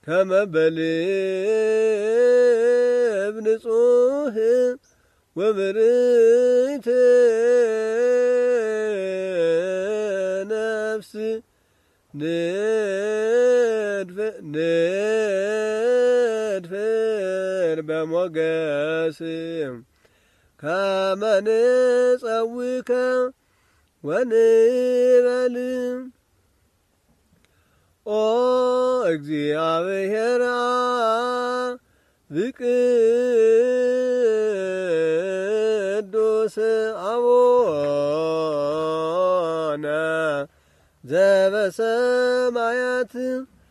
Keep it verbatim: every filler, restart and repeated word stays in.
كما بلب نصوح وبريت نفسي ندف ندفر بموقاسم كما نصوك ونبلم ኦ እግዚአብሔር ቅዱስ አቡነ ዘበሰማያት